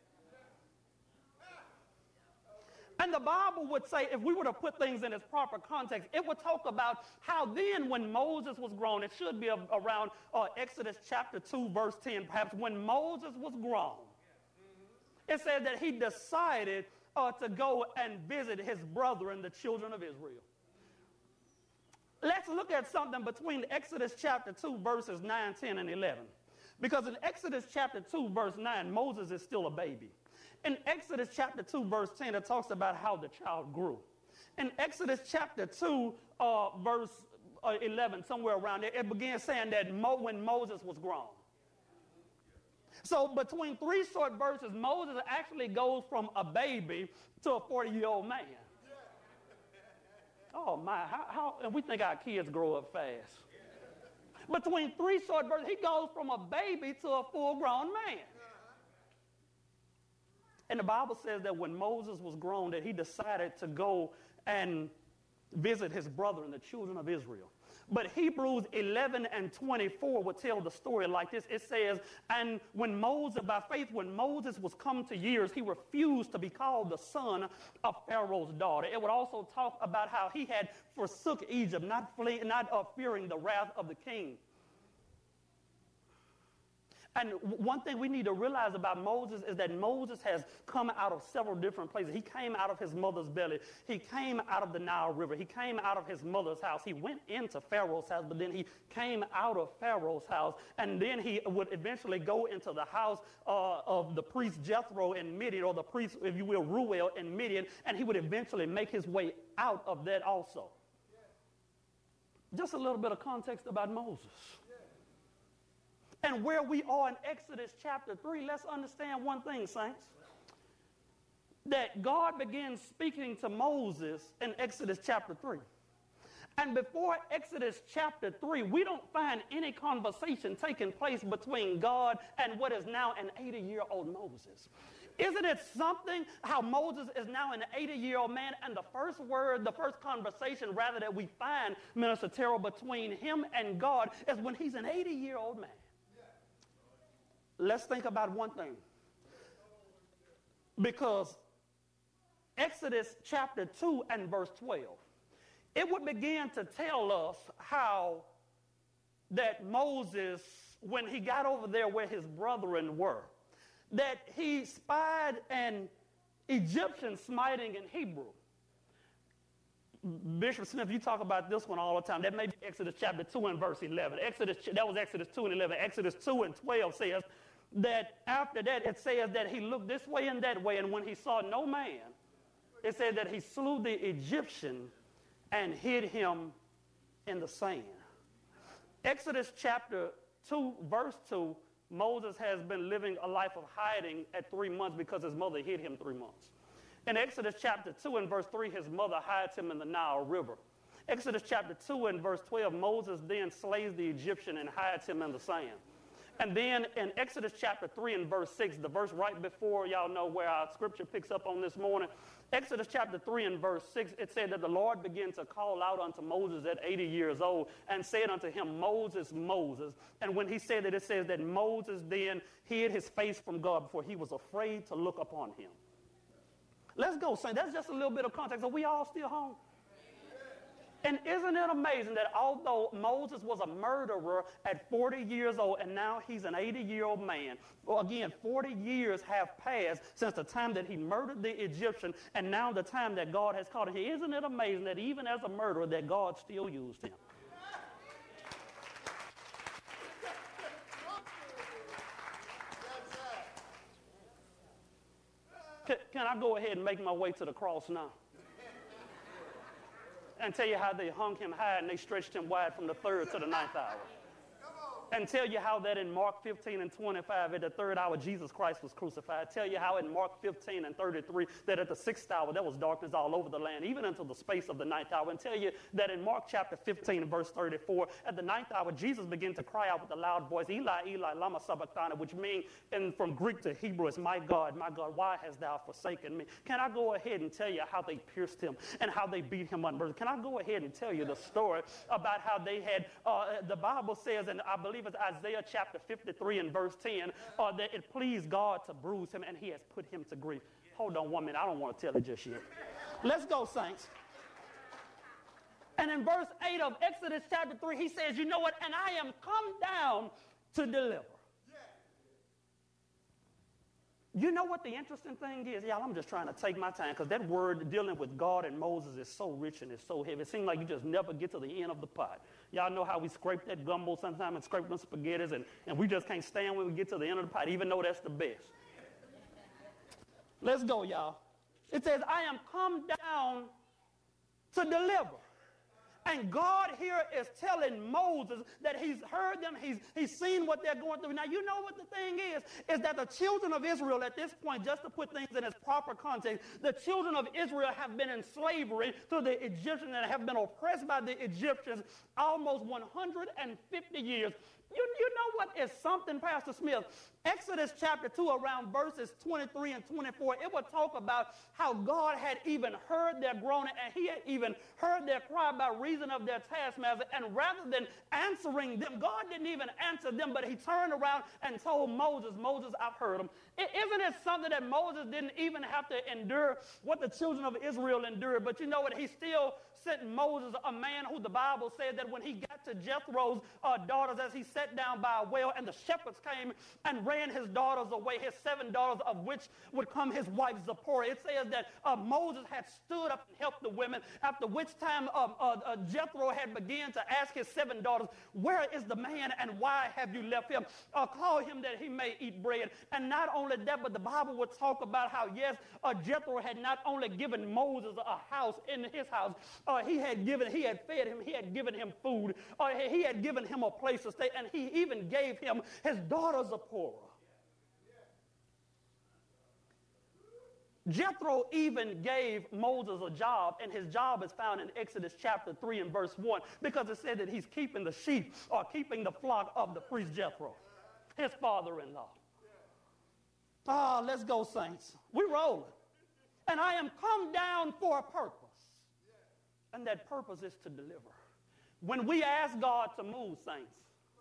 And the Bible would say, if we were to put things in its proper context, it would talk about how then when Moses was grown, it should be around uh, Exodus chapter two, verse ten, perhaps, when Moses was grown, it said that he decided uh, to go and visit his brethren, the children of Israel. Let's look at something between Exodus chapter two, verses nine, ten, and eleven. Because in Exodus chapter two, verse nine, Moses is still a baby. In Exodus chapter two, verse ten, it talks about how the child grew. In Exodus chapter two, uh, verse uh, eleven, somewhere around there, it begins saying that Mo- when Moses was grown. So between three short verses, Moses actually goes from a baby to a forty-year-old man. Oh, my. How, how, and we think our kids grow up fast. Between three short verses, he goes from a baby to a full-grown man. And the Bible says that when Moses was grown, that he decided to go and visit his brother and the children of Israel. But Hebrews eleven and twenty-four will tell the story like this. It says, and when Moses, by faith, when Moses was come to years, he refused to be called the son of Pharaoh's daughter. It would also talk about how he had forsook Egypt, not, flee, not uh, fearing the wrath of the king. And one thing we need to realize about Moses is that Moses has come out of several different places. He came out of his mother's belly. He came out of the Nile River. He came out of his mother's house. He went into Pharaoh's house, but then he came out of Pharaoh's house. And then he would eventually go into the house uh, of the priest Jethro in Midian, or the priest, if you will, Ruel in Midian, and he would eventually make his way out of that also. Just a little bit of context about Moses. And where we are in Exodus chapter three, let's understand one thing, saints. That God began speaking to Moses in Exodus chapter three. And before Exodus chapter three, we don't find any conversation taking place between God and what is now an eighty-year-old Moses. Isn't it something how Moses is now an eighty-year-old man, and the first word, the first conversation rather that we find, Minister Terrell, between him and God is when he's an eighty-year-old man. Let's think about one thing. Because Exodus chapter two and verse twelve, it would begin to tell us how that Moses, when he got over there where his brethren were, that he spied an Egyptian smiting in Hebrew. Bishop Smith, you talk about this one all the time. That may be Exodus chapter two and verse eleven. Exodus, that was Exodus two and eleven. Exodus two and twelve says that after that, it says that he looked this way and that way, and when he saw no man, it said that he slew the Egyptian and hid him in the sand. Exodus chapter two, verse two, Moses has been living a life of hiding at three months because his mother hid him three months. In Exodus chapter two and verse three, his mother hides him in the Nile River. Exodus chapter two and verse twelve, Moses then slays the Egyptian and hides him in the sand. And then in Exodus chapter three and verse six, the verse right before, y'all know where our scripture picks up on this morning, Exodus chapter three and verse six, it said that the Lord began to call out unto Moses at eighty years old and said unto him, Moses, Moses. And when he said that, it says that Moses then hid his face from God before he was afraid to look upon him. Let's go, Saint. That's just a little bit of context. Are we all still home? And isn't it amazing that although Moses was a murderer at forty years old, and now he's an eighty-year-old man, well, again, forty years have passed since the time that he murdered the Egyptian, and now the time that God has called him. Isn't it amazing that even as a murderer, that God still used him? Can, can I go ahead and make my way to the cross now? And tell you how they hung him high and they stretched him wide from the third to the ninth hour. And tell you how that in Mark fifteen and twenty-five, at the third hour, Jesus Christ was crucified. Tell you how in Mark fifteen and thirty-three, that at the sixth hour, there was darkness all over the land, even until the space of the ninth hour. And tell you that in Mark chapter fifteen and verse thirty-four, at the ninth hour, Jesus began to cry out with a loud voice, Eli, Eli, lama sabachthani, which means, and from Greek to Hebrew, is my God, my God, why hast thou forsaken me? Can I go ahead and tell you how they pierced him and how they beat him unmercifully? Can I go ahead and tell you the story about how they had, uh, the Bible says, and I believe it's Isaiah chapter fifty-three and verse ten, uh, that it pleased God to bruise him and he has put him to grief. Hold on one minute. I don't want to tell it just yet. Let's go, saints. And in verse eight of Exodus chapter three, he says, you know what? And I am come down to deliver. You know what the interesting thing is? Y'all, I'm just trying to take my time because that word dealing with God and Moses is so rich and it's so heavy. It seems like you just never get to the end of the pot. Y'all know how we scrape that gumbo sometimes and scrape them spaghettis, and, and we just can't stand when we get to the end of the pot, even though that's the best. Let's go, y'all. It says, I am come down to deliver. And God here is telling Moses that he's heard them, he's, he's seen what they're going through. Now, you know what the thing is, is that the children of Israel at this point, just to put things in its proper context, the children of Israel have been in slavery to the Egyptians and have been oppressed by the Egyptians almost one hundred fifty years. You, you know what is something, Pastor Smith? Exodus chapter two, around verses twenty-three and twenty-four, it will talk about how God had even heard their groaning, and he had even heard their cry by reason of their taskmaster. And rather than answering them, God didn't even answer them, but he turned around and told Moses, Moses, I've heard them. Isn't it something that Moses didn't even have to endure what the children of Israel endured? But you know what? He still sent Moses, a man who the Bible said that when he got to Jethro's uh, daughters, as he sat down by a well, and the shepherds came and ran his daughters away, his seven daughters, of which would come his wife Zipporah. It says that uh, Moses had stood up and helped the women, after which time uh, uh, uh, Jethro had begun to ask his seven daughters, where is the man and why have you left him? Uh, call him that he may eat bread. And not only that, but the Bible would talk about how, yes, uh, Jethro had not only given Moses a house in his house, uh, he had given, he had fed him, he had given him food, uh, he had given him a place to stay, and he even gave him his daughter Zipporah. Jethro even gave Moses a job, and his job is found in Exodus chapter three and verse one, because it said that he's keeping the sheep or keeping the flock of the priest Jethro, his father-in-law. Ah, oh, let's go, saints. We're rolling. And I am come down for a purpose, and that purpose is to deliver. When we ask God to move, saints,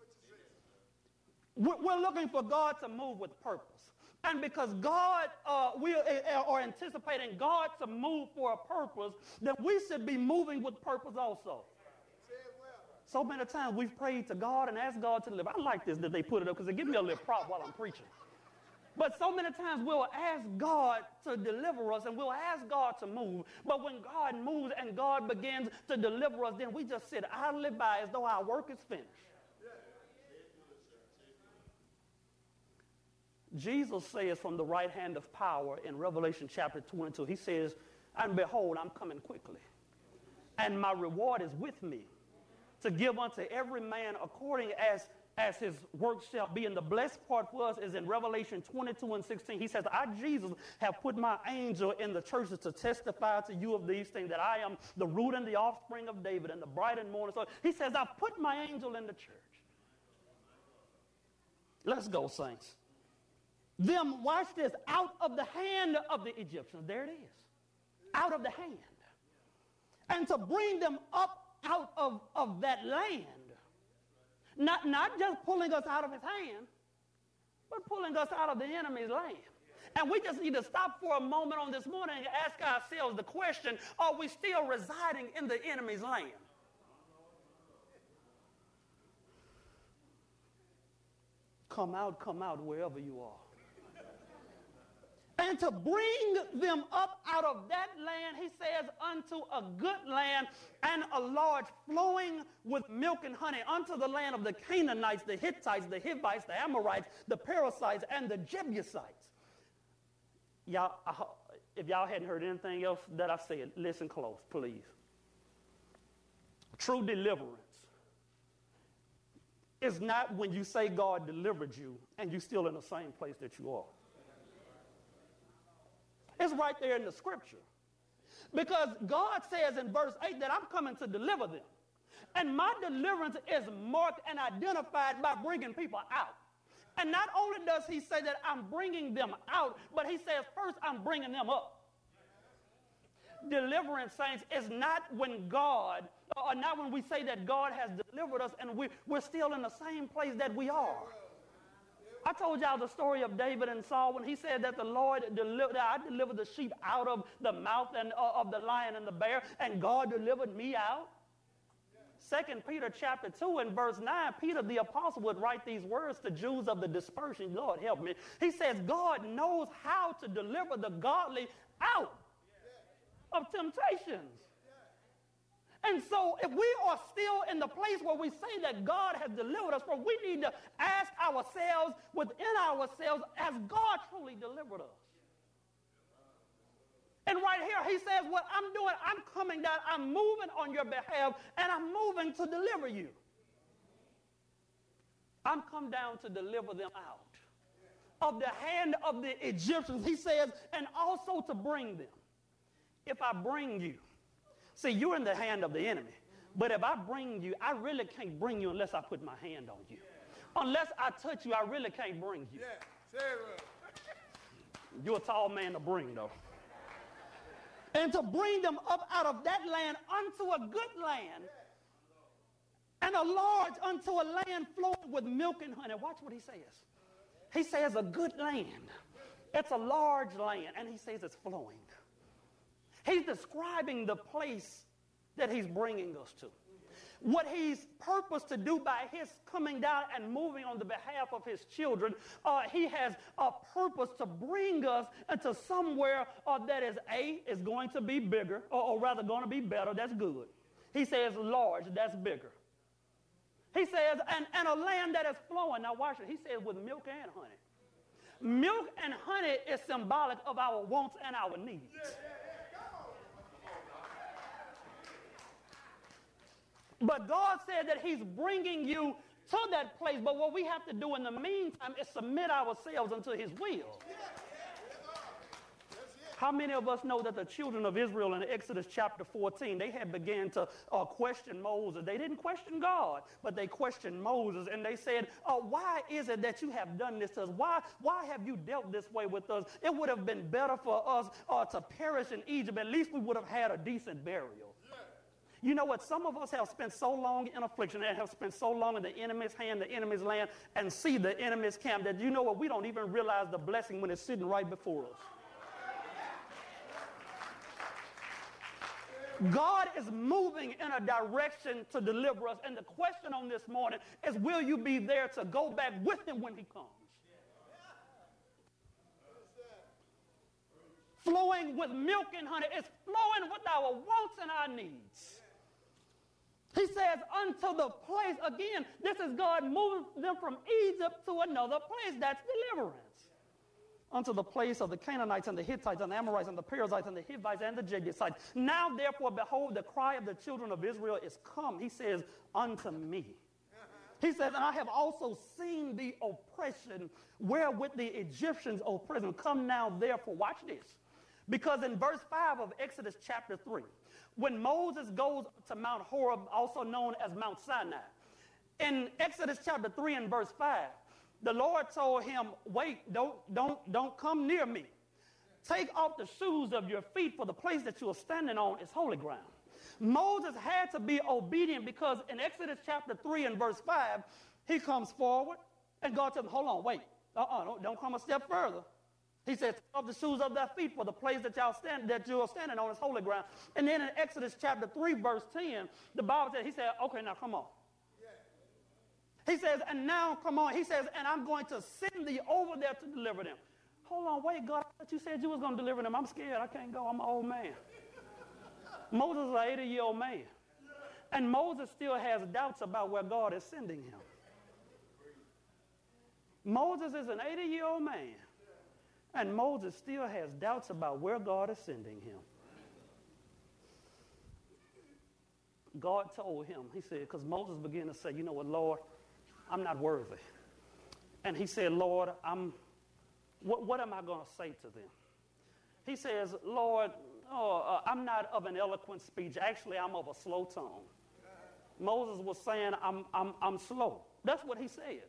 we're looking for God to move with purpose. And because God, uh, we are anticipating God to move for a purpose, then we should be moving with purpose also. So many times we've prayed to God and asked God to deliver. I like this that they put it up because they give me a little prop while I'm preaching. But so many times we'll ask God to deliver us and we'll ask God to move. But when God moves and God begins to deliver us, then we just sit idly by as though our work is finished. Jesus says from the right hand of power in Revelation chapter twenty-two, he says, and behold, I'm coming quickly, and my reward is with me to give unto every man according as, as his work shall be. And the blessed part for us is in Revelation twenty-two and sixteen. He says, I, Jesus, have put my angel in the churches to testify to you of these things, that I am the root and the offspring of David and the bright and morning star. He says, I've put my angel in the church. Let's go, saints. Them, watch this, out of the hand of the Egyptians. There it is. Out of the hand. And to bring them up out of, of that land. Not, not just pulling us out of his hand, but pulling us out of the enemy's land. And we just need to stop for a moment on this morning and ask ourselves the question, are we still residing in the enemy's land? Come out, come out wherever you are. And to bring them up out of that land, he says, unto a good land and a large, flowing with milk and honey, unto the land of the Canaanites, the Hittites, the Hivites, the Amorites, the Perizzites, and the Jebusites. Y'all, if y'all hadn't heard anything else that I said, listen close, please. True deliverance is not when you say God delivered you and you're still in the same place that you are. It's right there in the scripture. Because God says in verse eight that I'm coming to deliver them. And my deliverance is marked and identified by bringing people out. And not only does he say that I'm bringing them out, but he says first I'm bringing them up. Deliverance, saints, is not when God, or not when we say that God has delivered us and we, we're still in the same place that we are. I told y'all the story of David and Saul when he said that the Lord delivered, I delivered the sheep out of the mouth and, uh, of the lion and the bear, and God delivered me out. Second Peter chapter two and verse nine, Peter the apostle would write these words to Jews of the dispersion. Lord help me. He says, God knows how to deliver the godly out of temptations. And so if we are still in the place where we say that God has delivered us from, we need to ask ourselves within ourselves, has God truly delivered us? And right here he says, what I'm doing, I'm coming down, I'm moving on your behalf, and I'm moving to deliver you. I'm come down to deliver them out of the hand of the Egyptians, he says, and also to bring them. If I bring you, see, you're in the hand of the enemy. But if I bring you, I really can't bring you unless I put my hand on you. Unless I touch you, I really can't bring you. You're a tall man to bring, though. And to bring them up out of that land unto a good land, and a large unto a land flowing with milk and honey. Watch what he says. He says a good land. It's a large land, and he says it's flowing. He's describing the place that he's bringing us to. What he's purposed to do by his coming down and moving on the behalf of his children, uh, he has a purpose to bring us into somewhere uh, that is, A, is going to be bigger, or, or rather going to be better. That's good. He says large, that's bigger. He says, and, and a land that is flowing. Now watch it. He says with milk and honey. Milk and honey is symbolic of our wants and our needs. But God said that he's bringing you to that place. But what we have to do in the meantime is submit ourselves unto his will. How many of us know that the children of Israel in Exodus chapter fourteen, they had began to uh, question Moses. They didn't question God, but they questioned Moses. And they said, uh, why is it that you have done this to us? Why, why have you dealt this way with us? It would have been better for us uh, to perish in Egypt. At least we would have had a decent burial. You know what? Some of us have spent so long in affliction and have spent so long in the enemy's hand, the enemy's land, and see the enemy's camp that you know what? We don't even realize the blessing when it's sitting right before us. God is moving in a direction to deliver us. And the question on this morning is, will you be there to go back with him when he comes? Flowing with milk and honey. It's flowing with our wants and our needs. He says, unto the place, again, this is God moving them from Egypt to another place. That's deliverance. Unto the place of the Canaanites and the Hittites and the Amorites and the Perizzites and the Hivites and the Jebusites. Now, therefore, behold, the cry of the children of Israel is come. He says, unto me. He says, and I have also seen the oppression wherewith the Egyptians oppress them. Come now, therefore, watch this. Because in verse five of Exodus chapter three, when Moses goes to Mount Horeb, also known as Mount Sinai, in Exodus chapter three and verse five, the Lord told him, wait, don't, don't, don't come near me. Take off the shoes of your feet, for the place that you are standing on is holy ground. Moses had to be obedient because in Exodus chapter three and verse five, he comes forward and God tells him, hold on, wait. Uh-uh, don't, don't come a step further. He says, take off the shoes of their feet, for the place that y'all stand, that you are standing on is holy ground. And then in Exodus chapter three, verse ten, the Bible says, he said, okay, now come on. He says, and now, come on. He says, and I'm going to send thee over there to deliver them. Hold on, wait, God, I thought you said you was going to deliver them. I'm scared. I can't go. I'm an old man. Moses is an eighty-year-old man. And Moses still has doubts about where God is sending him. Moses is an eighty-year-old man. And Moses still has doubts about where God is sending him. God told him, he said, because Moses began to say, you know what, Lord, I'm not worthy. And he said, Lord, I'm, what, what am I going to say to them? He says, Lord, oh, uh, I'm not of an eloquent speech. Actually, I'm of a slow tongue. Moses was saying, I'm, I'm, I'm slow. That's what he said.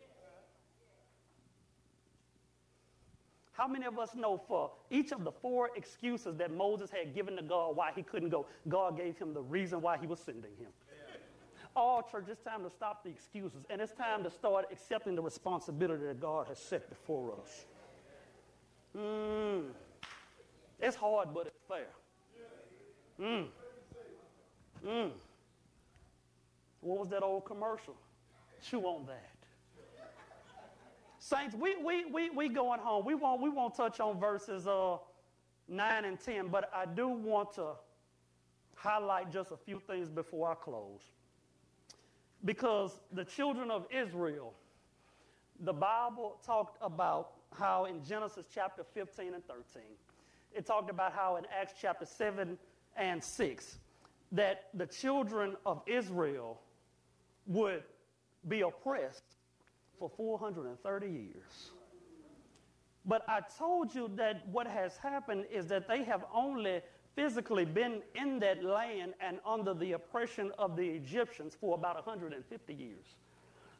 How many of us know for each of the four excuses that Moses had given to God why he couldn't go, God gave him the reason why he was sending him? All church, it's time to stop the excuses, and it's time to start accepting the responsibility that God has set before us. Mm. It's hard, but it's fair. Mm. Mm. What was that old commercial? Chew on that. Saints, we we we we going home. We won't we won't touch on verses uh, nine and ten, but I do want to highlight just a few things before I close. Because the children of Israel, the Bible talked about how in Genesis chapter fifteen and thirteen, it talked about how in Acts chapter seven and six, that the children of Israel would be oppressed for four hundred thirty years. But I told you that what has happened is that they have only physically been in that land and under the oppression of the Egyptians for about one hundred fifty years.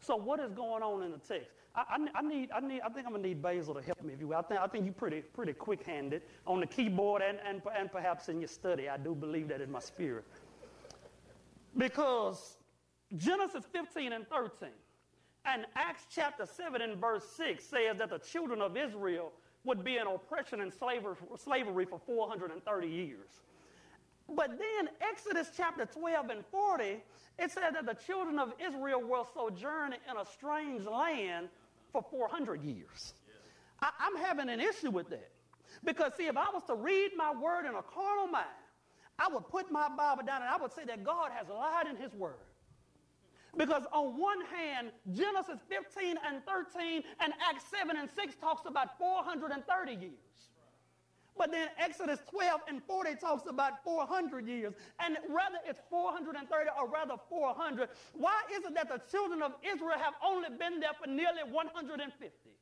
So what is going on in the text? I, I, I need, I need, I think I'm gonna need Basil to help me, if you will. I think, I think you're pretty, pretty quick-handed on the keyboard and, and, and perhaps in your study. I do believe that in my spirit. Because Genesis fifteen and thirteen and Acts chapter seven and verse six says that the children of Israel would be in oppression and slavery, slavery for four hundred thirty years. But then Exodus chapter twelve and forty, it said that the children of Israel will sojourn in a strange land for four hundred years. I, I'm having an issue with that. Because, see, if I was to read my word in a carnal mind, I would put my Bible down and I would say that God has lied in his word. Because on one hand, Genesis fifteen and thirteen and Acts seven and six talks about four hundred thirty years. But then Exodus twelve and forty talks about four hundred years. And whether it's four hundred thirty or rather four hundred, why is it that the children of Israel have only been there for nearly one hundred fifty?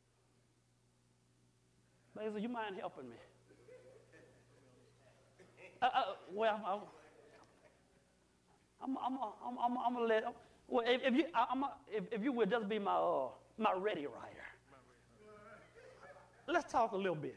Basil, you mind helping me? Uh, uh, well, I'm, I'm, I'm, I'm, I'm going to let, well, if, if, you, I'm, if, if you would just be my, uh, my ready writer. Let's talk a little bit.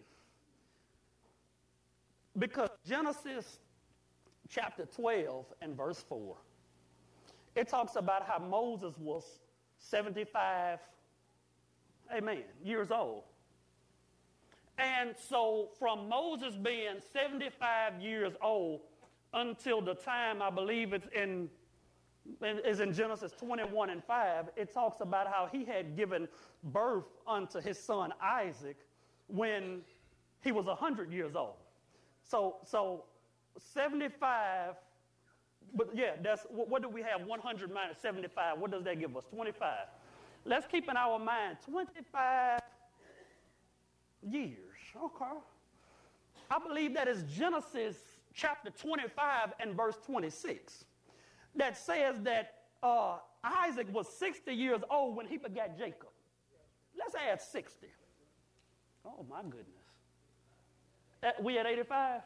Because Genesis chapter twelve and verse four, it talks about how Moses was seventy-five, amen, years old. And so from Moses being seventy-five years old until the time, I believe it's in, is in Genesis twenty-one and five, it talks about how he had given birth unto his son Isaac when he was one hundred years old. So, so seventy-five, but yeah, that's, what, what do we have? one hundred minus seventy-five, what does that give us? twenty-five. Let's keep in our mind twenty-five years, okay. I believe that is Genesis chapter twenty-five and verse twenty-six that says that uh, Isaac was sixty years old when he begat Jacob. Let's add sixty. Oh, my goodness. That, we at eighty-five?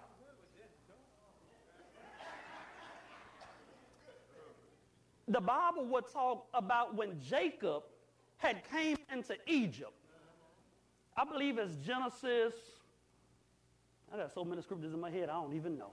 The Bible would talk about when Jacob had came into Egypt. I believe it's Genesis. I got so many scriptures in my head, I don't even know.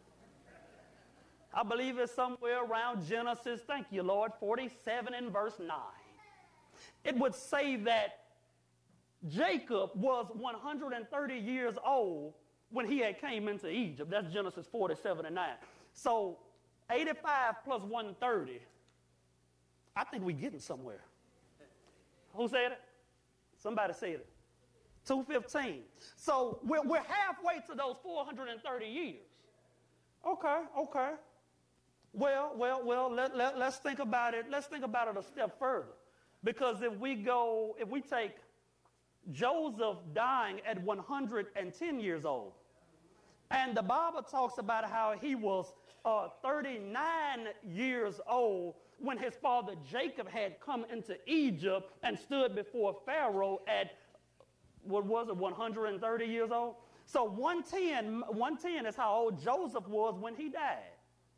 I believe it's somewhere around Genesis, thank you, Lord, forty-seven and verse nine. It would say that Jacob was one hundred thirty years old when he had came into Egypt. That's Genesis forty-seven and nine. So eighty-five plus one hundred thirty, I think we're getting somewhere. Who said it? Somebody said it. two fifteen. So we're, we're halfway to those four hundred thirty years. Okay, okay. Well, well, well, let, let, let's think about it. Let's think about it a step further. Because if we go, if we take Joseph dying at one hundred ten years old, and the Bible talks about how he was uh, thirty-nine years old when his father Jacob had come into Egypt and stood before Pharaoh at, what was it, one hundred thirty years old? So one ten, one ten is how old Joseph was when he died.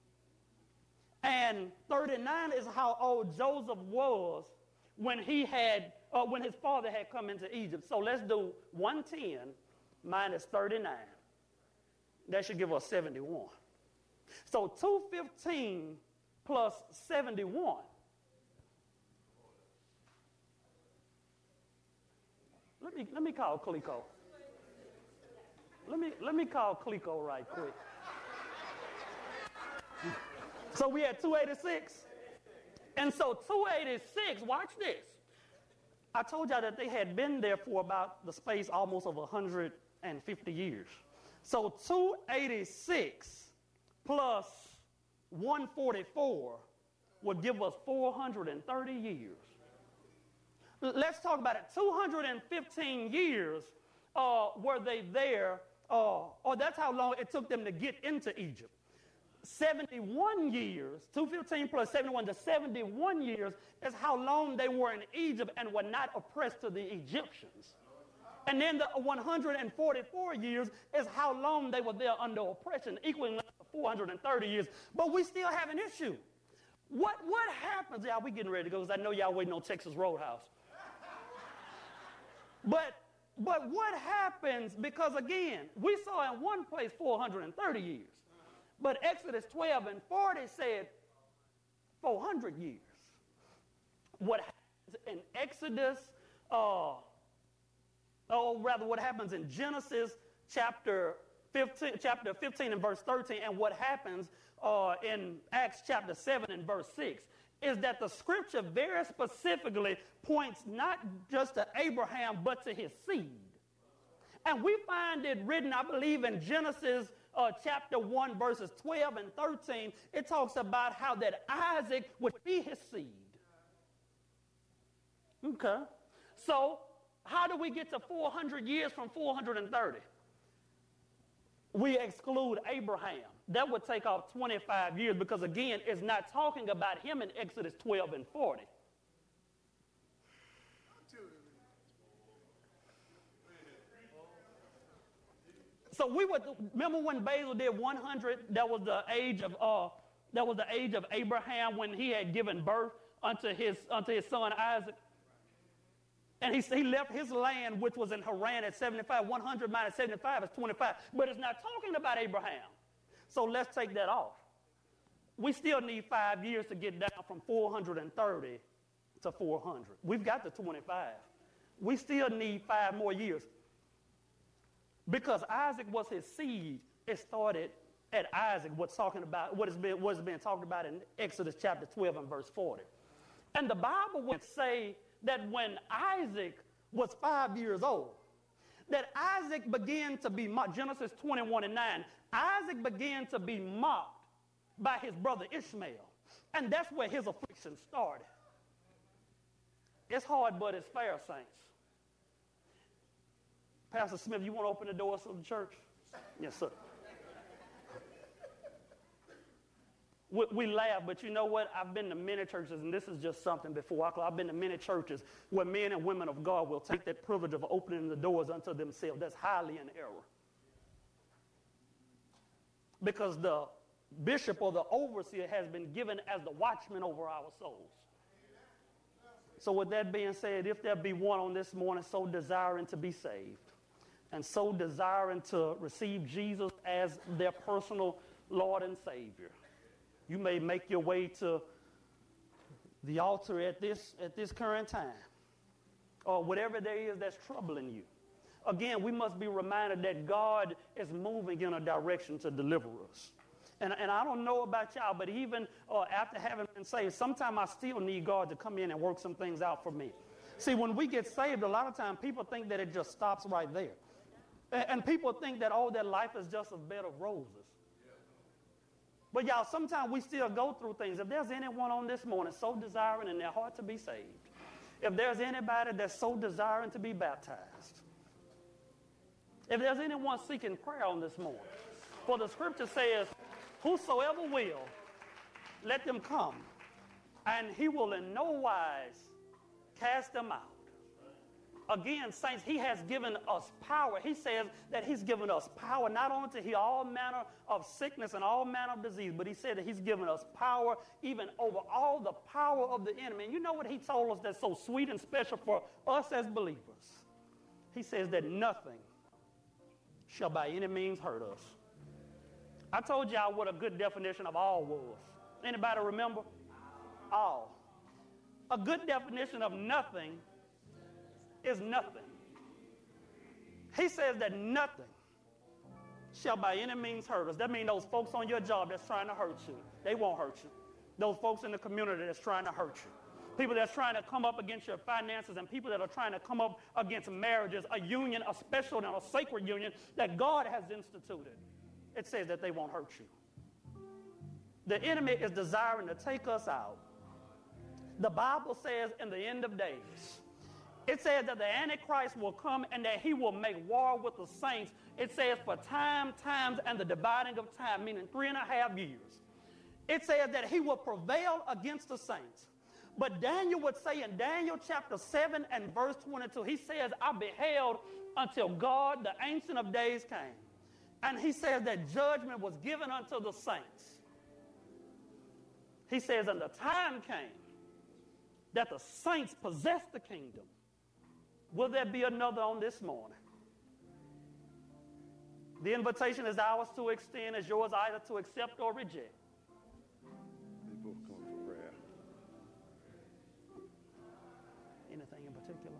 And thirty-nine is how old Joseph was when he had, uh, when his father had come into Egypt. So let's do one ten minus thirty-nine. That should give us seventy-one. So two fifteen plus seventy-one. Let me, let me call Clico. Let me, let me call Clico right quick. So we had two eighty-six. And so two eighty-six, watch this. I told y'all that they had been there for about the space almost of one hundred fifty years. So two eighty-six plus one forty-four would give us four hundred thirty years. Let's talk about it. two hundred fifteen years uh, were they there, uh, or that's how long it took them to get into Egypt. seventy-one years, two fifteen plus seventy-one, to seventy-one years is how long they were in Egypt and were not oppressed to the Egyptians. And then the one hundred forty-four years is how long they were there under oppression, equaling four hundred thirty years. But we still have an issue. What, what happens? Y'all, we getting ready to go because I know y'all waiting on Texas Roadhouse. But, but what happens, because again, we saw in one place four hundred thirty years. But Exodus twelve and forty said four hundred years. What happens in Exodus, uh, or rather what happens in Genesis chapter fifteen, chapter fifteen and verse thirteen, and what happens uh, in Acts chapter seven and verse six, is that the scripture very specifically points not just to Abraham, but to his seed. And we find it written, I believe, in Genesis uh, chapter one, verses twelve and thirteen. It talks about how that Isaac would be his seed. Okay. So how do we get to four hundred years from four hundred thirty? We exclude Abraham. That would take off twenty-five years because, again, it's not talking about him in Exodus twelve and forty. So we would remember when Basil did one hundred. That was the age of uh, that was the age of Abraham when he had given birth unto his unto his son Isaac. And he, he left his land, which was in Haran, at seventy-five. one hundred minus seventy-five is twenty-five. But it's not talking about Abraham. So let's take that off. We still need five years to get down from four hundred thirty to four hundred. We've got the twenty-five. We still need five more years. Because Isaac was his seed, it started at Isaac, what's talking about, what is being, what is being talked about in Exodus chapter twelve and verse forty. And the Bible would say that when Isaac was five years old, that Isaac began to be mocked. Genesis twenty-one and nine, Isaac began to be mocked by his brother Ishmael. And that's where his affliction started. It's hard, but it's fair, saints. Pastor Smith, you want to open the doors of the church? Yes, sir. We, we laugh, but you know what? I've been to many churches, and this is just something before I close. I've been to many churches where men and women of God will take that privilege of opening the doors unto themselves. That's highly in error. Because the bishop or the overseer has been given as the watchman over our souls. So with that being said, if there be one on this morning so desiring to be saved and so desiring to receive Jesus as their personal Lord and Savior, you may make your way to the altar at this, at this current time, or whatever there is that's troubling you. Again, we must be reminded that God is moving in a direction to deliver us. And, and I don't know about y'all, but even uh, after having been saved, sometimes I still need God to come in and work some things out for me. See, when we get saved, a lot of times people think that it just stops right there. And, and people think that, oh, their life is just a bed of roses. But y'all, sometimes we still go through things. If there's anyone on this morning so desiring in their heart to be saved, if there's anybody that's so desiring to be baptized, if there's anyone seeking prayer on this morning, for the scripture says, whosoever will, let them come, and he will in no wise cast them out. Again, saints, he has given us power. He says that he's given us power not only to heal all manner of sickness and all manner of disease, but he said that he's given us power even over all the power of the enemy. And you know what he told us that's so sweet and special for us as believers? He says that nothing shall by any means hurt us. I told y'all what a good definition of all was. Anybody remember? All. A good definition of nothing is nothing. He says that nothing shall by any means hurt us. That means those folks on your job that's trying to hurt you, they won't hurt you. Those folks in the community that's trying to hurt you. People that's trying to come up against your finances, and people that are trying to come up against marriages, a union, a special and a sacred union that God has instituted. It says that they won't hurt you. The enemy is desiring to take us out. The Bible says in the end of days, it says that the Antichrist will come and that he will make war with the saints. It says for time, times, and the dividing of time, meaning three and a half years. It says that he will prevail against the saints. But Daniel would say in Daniel chapter seven and verse twenty-two, he says, I beheld until God, the Ancient of Days, came. And he says that judgment was given unto the saints. He says, and the time came that the saints possessed the kingdom. Will there be another on this morning? The invitation is ours to extend, is yours either to accept or reject. People come for prayer. Anything in particular?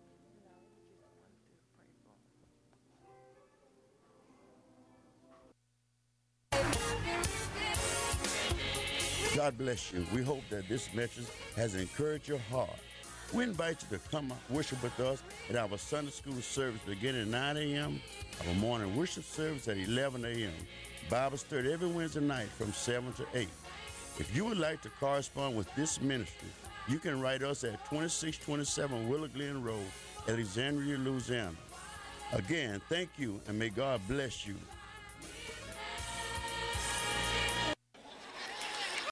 God bless you. We hope that this message has encouraged your heart. We invite you to come worship with us at our Sunday school service beginning at nine a.m., our morning worship service at eleven a.m., Bible study every Wednesday night from seven to eight. If you would like to correspond with this ministry, you can write us at twenty-six twenty-seven Willow Glen Road, Alexandria, Louisiana. Again, thank you, and may God bless you.